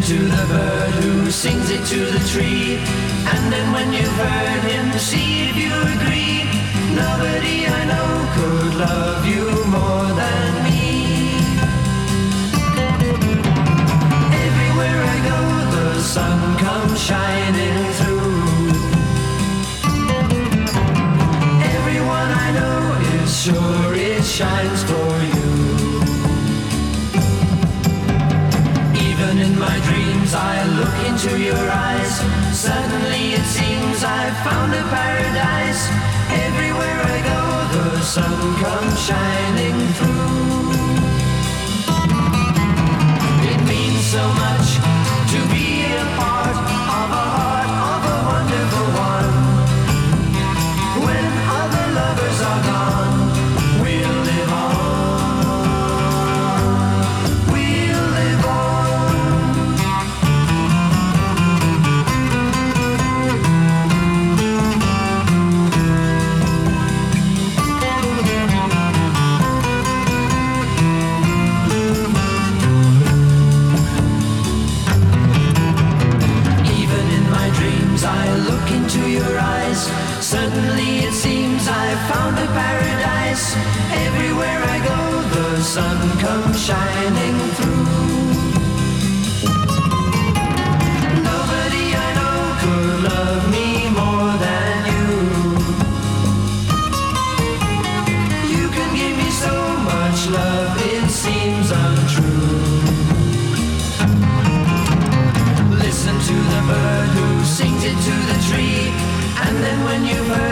to the bird who sings it to the tree. And then when you've heard him, see if you agree. Nobody I know could love you more than me. Everywhere I go, the sun comes shining through. Everyone I know is sure it shines for you. Even in my dreams I look into your eyes. Suddenly it seems I've found a paradise. Everywhere I go, the sun comes shining through. It means so much to be a part of a heart of a wonderful one. When other lovers are gone, we'll live on. We'll live on. Even in my dreams I look into your eyes. Suddenly it seems I've found a paradise. Everywhere I go, the sun comes shining through. Nobody I know could love me more than you. You can give me so much love, it seems untrue. Listen to the bird who sings it to the tree. And then when you've heard